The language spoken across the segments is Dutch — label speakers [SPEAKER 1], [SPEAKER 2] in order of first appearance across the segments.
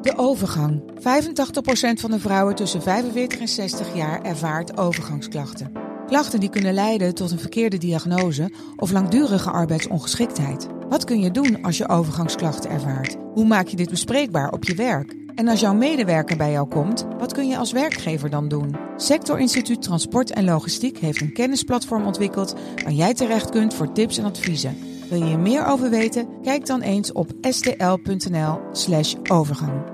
[SPEAKER 1] De overgang. 85% van de vrouwen tussen 45 en 60 jaar ervaart overgangsklachten. Klachten die kunnen leiden tot een verkeerde diagnose of langdurige arbeidsongeschiktheid. Wat kun je doen als je overgangsklachten ervaart? Hoe maak je dit bespreekbaar op je werk? En als jouw medewerker bij jou komt, wat kun je als werkgever dan doen? Sectorinstituut Transport en Logistiek heeft een kennisplatform ontwikkeld waar jij terecht kunt voor tips en adviezen. Wil je er meer over weten? Kijk dan eens op stl.nl/overgang.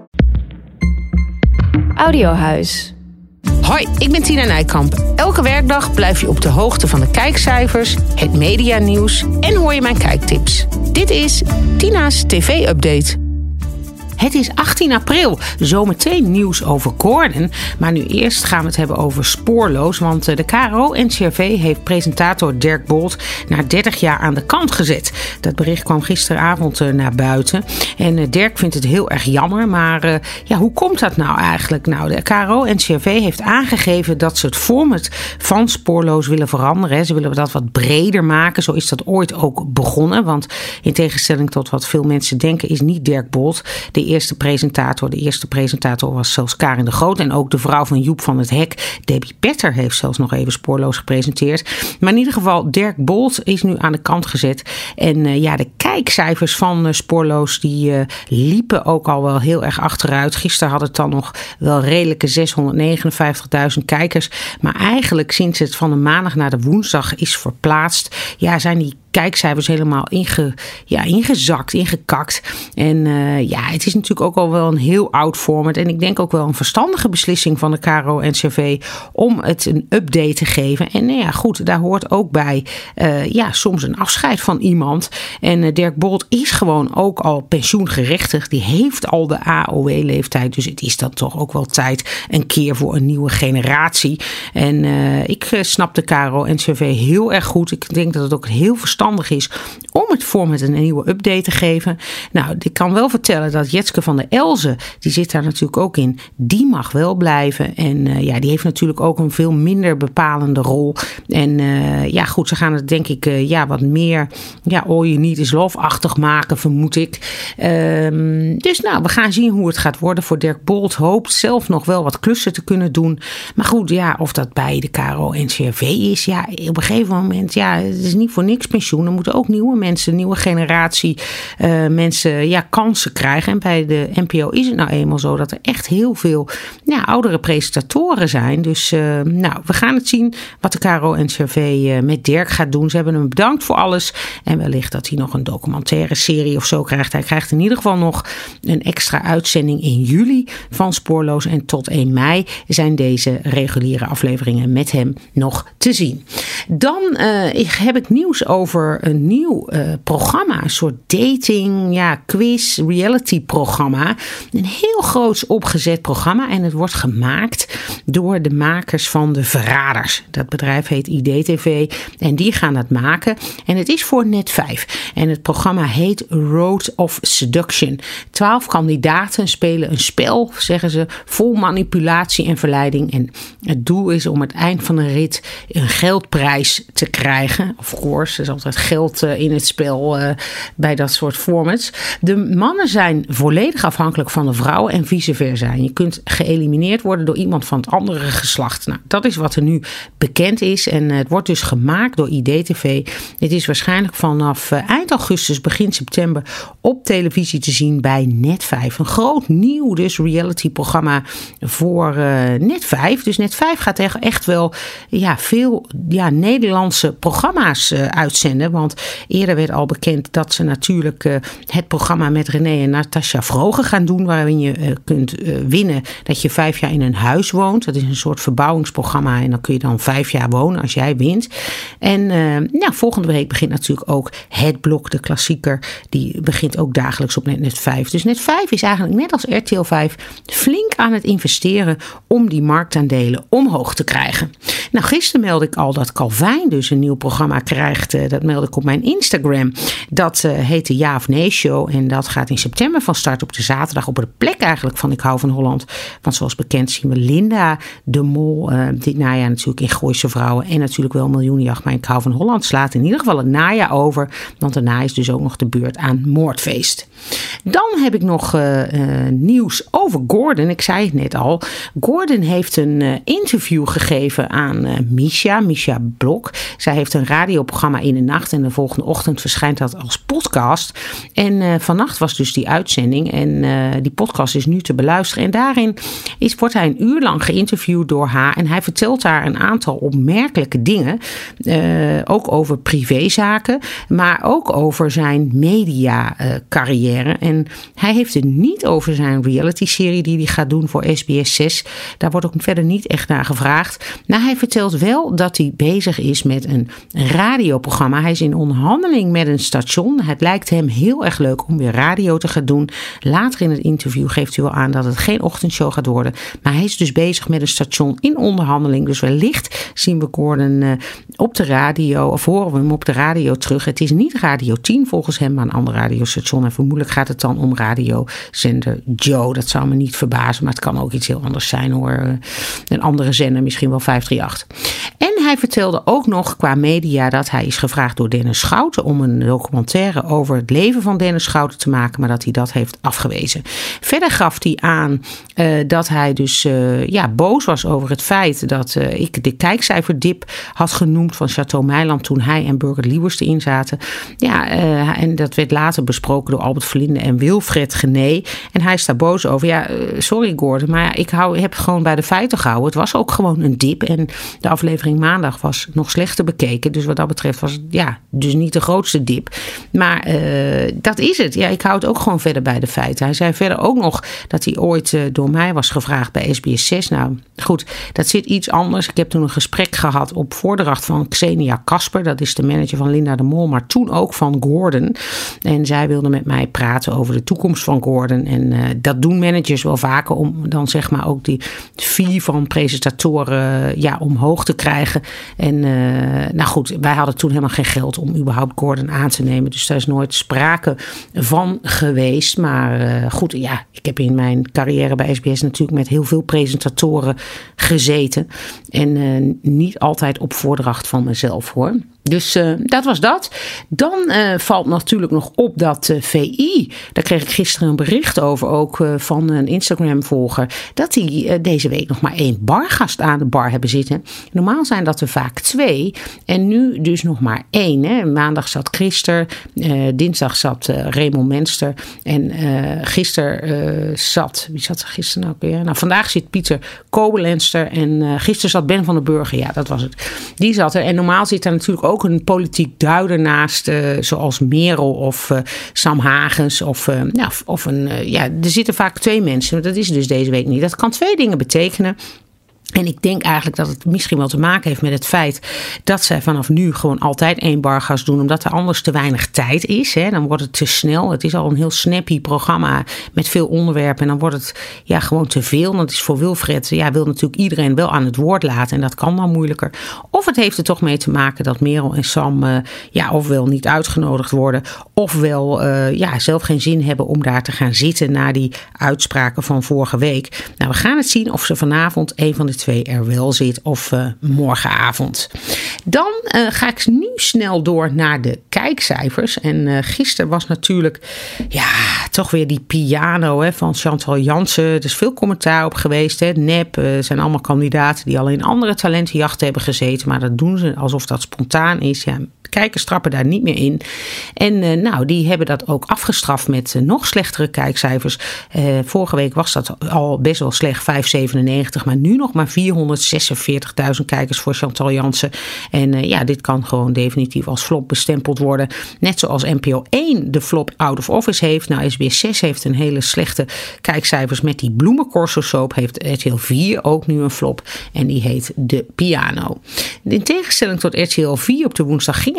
[SPEAKER 2] Audiohuis.
[SPEAKER 3] Hoi, ik ben Tina Nijkamp. Elke werkdag blijf je op de hoogte van de kijkcijfers, het medianieuws en hoor je mijn kijktips. Dit is Tina's TV-update. Het is 18 april, zometeen nieuws over Gordon. Maar nu eerst gaan we het hebben over Spoorloos. Want de KRO-NCRV heeft presentator Dirk Bolt na 30 jaar aan de kant gezet. Dat bericht kwam gisteravond naar buiten. En Dirk vindt het heel erg jammer. Maar hoe komt dat nou eigenlijk? Nou, de KRO-NCRV heeft aangegeven dat ze het format van Spoorloos willen veranderen. Ze willen dat wat breder maken. Zo is dat ooit ook begonnen. Want in tegenstelling tot wat veel mensen denken is niet Dirk Bolt de eerste presentator. De eerste presentator was zelfs Karin de Groot. En ook de vrouw van Joep van het Hek, Debbie Petter, heeft zelfs nog even Spoorloos gepresenteerd. Maar in ieder geval, Dirk Bolt is nu aan de kant gezet. En de kijkcijfers van Spoorloos, die liepen ook al wel heel erg achteruit. Gisteren had het dan nog wel redelijke 659.000 kijkers. Maar eigenlijk sinds het van de maandag naar de woensdag is verplaatst, zijn die kijkcijfers helemaal ingezakt, ingekakt. En het is natuurlijk ook al wel een heel oud format. En ik denk ook wel een verstandige beslissing van de KRO-NCRV om het een update te geven. En goed, daar hoort ook bij soms een afscheid van iemand. En Dirk Bolt is gewoon ook al pensioengerechtigd. Die heeft al de AOW-leeftijd. Dus het is dan toch ook wel tijd een keer voor een nieuwe generatie. En ik snap de KRO-NCRV heel erg goed. Ik denk dat het ook heel verstandig is om het format een nieuwe update te geven. Nou, ik kan wel vertellen dat Jetske van der Elzen, die zit daar natuurlijk ook in, die mag wel blijven. En die heeft natuurlijk ook een veel minder bepalende rol. En goed, ze gaan het denk ik wat meer all you need is love-achtig maken, vermoed ik. Dus we gaan zien hoe het gaat worden voor Dirk Bolt. Hoopt zelf nog wel wat klussen te kunnen doen. Maar goed, of dat bij de KRO-NCRV is, op een gegeven moment, het is niet voor niks pensioen. Er moeten ook nieuwe mensen, nieuwe generatie mensen kansen krijgen. En bij de NPO is het nou eenmaal zo dat er echt heel veel oudere presentatoren zijn. Dus we gaan het zien wat de KRO-NCRV met Dirk gaat doen. Ze hebben hem bedankt voor alles. En wellicht dat hij nog een documentaire serie of zo krijgt. Hij krijgt in ieder geval nog een extra uitzending in juli van Spoorloos. En tot 1 mei zijn deze reguliere afleveringen met hem nog te zien. Dan heb ik nieuws over een nieuw programma. Een soort dating, quiz, reality programma. Een heel groots opgezet programma. En het wordt gemaakt door de makers van De Verraders. Dat bedrijf heet IDTV. En die gaan het maken. En het is voor Net5. En het programma heet Road of Seduction. 12 kandidaten spelen een spel, zeggen ze, vol manipulatie en verleiding. En het doel is om het eind van de rit een geldprijs te krijgen. Of course, er is altijd geld in het spel bij dat soort formats. De mannen zijn volledig afhankelijk van de vrouwen en vice versa. En je kunt geëlimineerd worden door iemand van het andere geslacht. Nou, dat is wat er nu bekend is. En het wordt dus gemaakt door IDTV. Het is waarschijnlijk vanaf eind augustus, begin september op televisie te zien bij Net5. Een groot nieuw dus reality-programma voor Net5. Dus Net5 gaat echt wel veel Nederlandse programma's uitzenden. Want eerder werd al bekend dat ze natuurlijk het programma met René en Natasja Vroger gaan doen. Waarin je kunt winnen dat je 5 jaar in een huis woont. Dat is een soort verbouwingsprogramma. En dan kun je dan 5 jaar wonen als jij wint. En volgende week begint natuurlijk ook Het Blok, de klassieker. Die begint ook dagelijks op Net5. Dus Net5 is eigenlijk net als RTL 5 flink aan het investeren om die marktaandelen omhoog te krijgen. Nou, gisteren meldde ik al dat Calvijn dus een nieuw programma krijgt. Dat meldde ik op mijn Instagram. Dat heet de Ja of Nee Show. En dat gaat in september van start op de zaterdag. Op de plek eigenlijk van Ik Hou van Holland. Want zoals bekend zien we Linda de Mol dit najaar natuurlijk in Gooise Vrouwen. En natuurlijk wel Miljoenenjacht. Maar Ik Hou van Holland slaat in ieder geval het najaar over. Want daarna is dus ook nog de beurt aan Moordfeest. Dan heb ik nog nieuws over Gordon. Ik zei het net al. Gordon heeft een interview gegeven aan Misha Blok. Zij heeft een radioprogramma in de nacht. En de volgende ochtend verschijnt dat als podcast. En vannacht was dus die uitzending. En die podcast is nu te beluisteren. En daarin wordt hij een uur lang geïnterviewd door haar. En hij vertelt daar een aantal opmerkelijke dingen. Ook over privézaken. Maar ook over zijn media carrière. En hij heeft het niet over zijn reality-serie die hij gaat doen voor SBS 6. Daar wordt ook verder niet echt naar gevraagd. Maar hij vertelt wel dat hij bezig is met een radioprogramma. Hij is in onderhandeling met een station. Het lijkt hem heel erg leuk om weer radio te gaan doen. Later in het interview geeft hij wel aan dat het geen ochtendshow gaat worden. Maar hij is dus bezig met een station in onderhandeling. Dus wellicht zien we Gordon op de radio, of horen we hem op de radio terug. Het is niet Radio 10 volgens hem, maar een ander radiostation. En vermoedelijk gaat het dan om radiozender Joe. Dat zou me niet verbazen, maar het kan ook iets heel anders zijn hoor. Een andere zender, misschien wel 538. En hij vertelde ook nog qua media dat hij is gevraagd door Dennis Schouten om een documentaire over het leven van Dennis Schouten te maken, maar dat hij dat heeft afgewezen. Verder gaf hij aan dat hij dus boos was over het feit dat ik de kijkcijferdip had genoemd van Chateau Meiland toen hij en Birgit Liebers erin zaten. Ja, en dat werd later besproken door Albert Verlinde en Wilfred Gené. En hij is daar boos over. Ja, sorry Gordon, maar ik heb gewoon bij de feiten gehouden. Het was ook gewoon een dip en de aflevering maandag was nog slechter bekeken. Dus wat dat betreft was het dus niet de grootste dip. Maar dat is het. Ja, ik hou het ook gewoon verder bij de feiten. Hij zei verder ook nog dat hij ooit door mij was gevraagd bij SBS 6. Nou goed, dat zit iets anders. Ik heb toen een gesprek gehad op voordracht van Xenia Kasper. Dat is de manager van Linda de Mol, maar toen ook van Gordon. En zij wilde met mij praten over de toekomst van Gordon. En dat doen managers wel vaker om dan zeg maar ook die fee van presentatoren omhoog te krijgen. En nou goed, wij hadden toen helemaal geen geld om überhaupt Gordon aan te nemen. Dus daar is nooit sprake van geweest. Maar goed, ik heb in mijn carrière bij SBS natuurlijk met heel veel presentatoren gezeten. En niet altijd op voordracht van mezelf hoor. Dus dat was dat. Dan valt natuurlijk nog op dat VI, daar kreeg ik gisteren een bericht over, ook van een Instagram-volger, dat die deze week nog maar 1 bargast aan de bar hebben zitten. Normaal zijn dat er vaak 2 en nu dus nog maar 1. Hè. Maandag zat Christer, dinsdag zat Raymond Menster en gisteren wie zat er gisteren nou weer? Nou, vandaag zit Pieter Kobelenster en gisteren zat Ben van den Burger. Ja, dat was het. Die zat er en normaal zit daar natuurlijk ook een politiek duider naast, zoals Merel of Sam Hagens er zitten vaak 2 mensen, maar dat is dus deze week niet. Dat kan 2 dingen betekenen. En ik denk eigenlijk dat het misschien wel te maken heeft met het feit dat zij vanaf nu gewoon altijd 1 bargast doen. Omdat er anders te weinig tijd is. Hè. Dan wordt het te snel. Het is al een heel snappy programma met veel onderwerpen. En dan wordt het gewoon te veel. Dat is voor Wilfred. Wil natuurlijk iedereen wel aan het woord laten. En dat kan dan moeilijker. Of het heeft er toch mee te maken dat Merel en Sam ofwel niet uitgenodigd worden. Ofwel zelf geen zin hebben om daar te gaan zitten na die uitspraken van vorige week. Nou, we gaan het zien of ze vanavond een van de 2 er wel zit of morgenavond. Dan ga ik nu snel door naar de kijkcijfers. En gisteren was natuurlijk toch weer die piano van Chantal Jansen. Er is veel commentaar op geweest. Hè. Nep zijn allemaal kandidaten die al in andere talentenjachten hebben gezeten. Maar dat doen ze alsof dat spontaan is. Ja, kijkers trappen daar niet meer in. En die hebben dat ook afgestraft met nog slechtere kijkcijfers. Vorige week was dat al best wel slecht, 5,97. Maar nu nog maar 446.000 kijkers voor Chantal Jansen. En dit kan gewoon definitief als flop bestempeld worden. Net zoals NPO 1 de flop Out of Office heeft. Nou, SBS 6 heeft een hele slechte kijkcijfers met die Bloemencorso soap. Heeft RTL 4 ook nu een flop. En die heet De Piano. In tegenstelling tot RTL 4 op de woensdag ging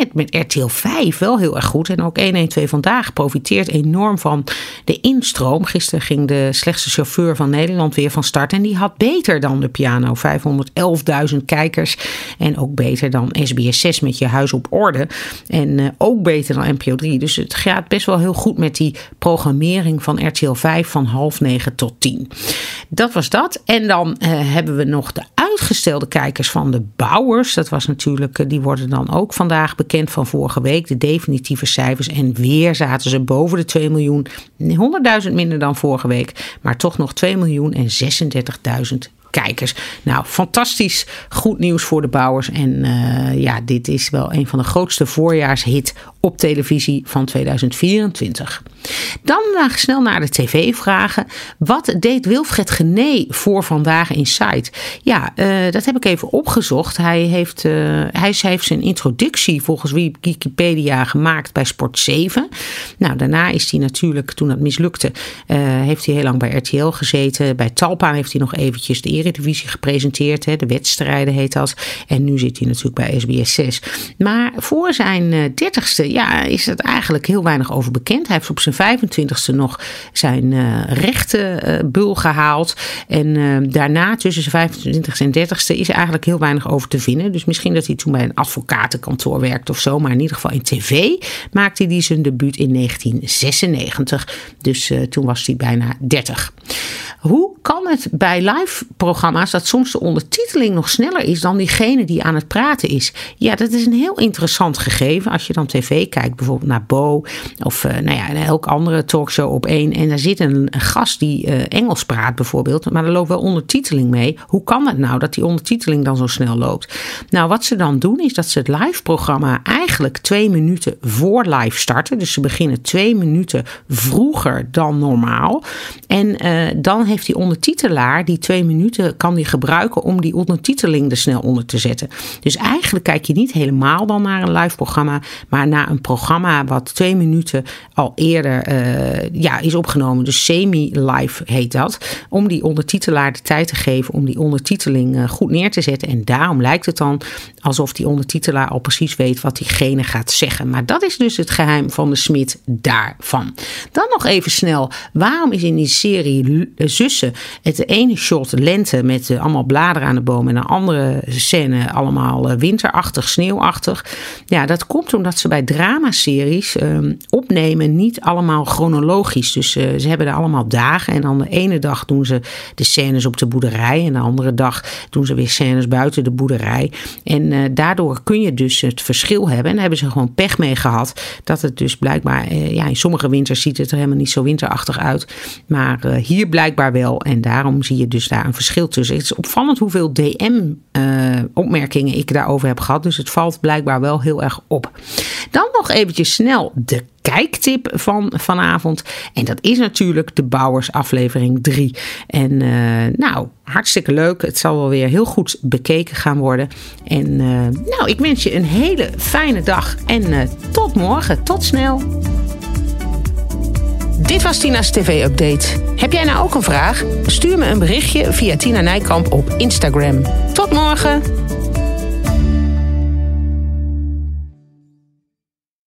[SPEAKER 3] het met RTL 5 wel heel erg goed. En ook 112 Vandaag profiteert enorm van de instroom. Gisteren ging de slechtste chauffeur van Nederland weer van start. En die had beter dan De Piano. 511.000 kijkers. En ook beter dan SBS 6 met Je Huis op Orde. En ook beter dan NPO 3. Dus het gaat best wel heel goed met die programmering van RTL 5 van 8:30 tot 10. Dat was dat. En dan hebben we nog de uitgestelde kijkers van de Bouwers. Dat was natuurlijk, die worden dan ook vandaag bekend van vorige week. De definitieve cijfers. En weer zaten ze boven de 2 miljoen. 100.000 minder dan vorige week. Maar toch nog 2.036.000 kijkers. Nou, fantastisch goed nieuws voor de Bouwers. En dit is wel een van de grootste voorjaarshit op televisie van 2024. Dan snel naar de tv-vragen. Wat deed Wilfred Genee voor Vandaag in Site? Ja, dat heb ik even opgezocht. Hij heeft zijn introductie volgens Wikipedia gemaakt bij Sport 7. Nou, daarna is hij natuurlijk, toen dat mislukte, heeft hij heel lang bij RTL gezeten. Bij Talpa heeft hij nog eventjes de Eredivisie gepresenteerd. De wedstrijden heet dat. En nu zit hij natuurlijk bij SBS 6. Maar voor zijn 30ste is het eigenlijk heel weinig over bekend. Hij heeft op zijn 25ste nog zijn rechtenbul gehaald. En daarna tussen zijn 25ste en 30ste is er eigenlijk heel weinig over te vinden. Dus misschien dat hij toen bij een advocatenkantoor werkte of zo. Maar in ieder geval in tv maakte hij zijn debuut in 1996. Dus toen was hij bijna 30. Hoe kan het bij live programma's dat soms de ondertiteling nog sneller is dan diegene die aan het praten is? Ja, dat is een heel interessant gegeven. Als je dan tv kijkt, bijvoorbeeld naar Bo of elke andere talkshow op 1. En daar zit een gast die Engels praat bijvoorbeeld, maar er loopt wel ondertiteling mee. Hoe kan het nou dat die ondertiteling dan zo snel loopt? Nou, wat ze dan doen is dat ze het live programma eigenlijk 2 minuten voor live starten. Dus ze beginnen 2 minuten vroeger dan normaal. En dan heeft die ondertitelaar die 2 minuten kan die gebruiken om die ondertiteling er snel onder te zetten. Dus eigenlijk kijk je niet helemaal dan naar een live programma, maar naar een programma wat 2 minuten al eerder is opgenomen. Dus semi-live heet dat. Om die ondertitelaar de tijd te geven om die ondertiteling goed neer te zetten. En daarom lijkt het dan alsof die ondertitelaar al precies weet wat diegene gaat zeggen. Maar dat is dus het geheim van de Smit daarvan. Dan nog even snel. Waarom is in die serie Zussen het ene shot lente met allemaal bladeren aan de boom en een andere scène allemaal winterachtig, sneeuwachtig? Ja, dat komt omdat ze bij dramaseries opnemen niet allemaal chronologisch. Dus ze hebben er allemaal dagen en dan de ene dag doen ze de scènes op de boerderij en de andere dag doen ze weer scènes buiten de boerderij. En daardoor kun je dus het verschil hebben. En daar hebben ze gewoon pech mee gehad. Dat het dus blijkbaar, in sommige winters ziet het er helemaal niet zo winterachtig uit. Maar hier blijkbaar wel. En daarom zie je dus daar een verschil tussen. Het is opvallend hoeveel DM-opmerkingen ik daarover heb gehad. Dus het valt blijkbaar wel heel erg op. Dan nog eventjes snel de kijktip van vanavond. En dat is natuurlijk de Bouwers aflevering 3. En hartstikke leuk. Het zal wel weer heel goed bekeken gaan worden. En ik wens je een hele fijne dag. En tot morgen. Tot snel.
[SPEAKER 2] Dit was Tina's TV-update. Heb jij nou ook een vraag? Stuur me een berichtje via Tina Nijkamp op Instagram. Tot morgen!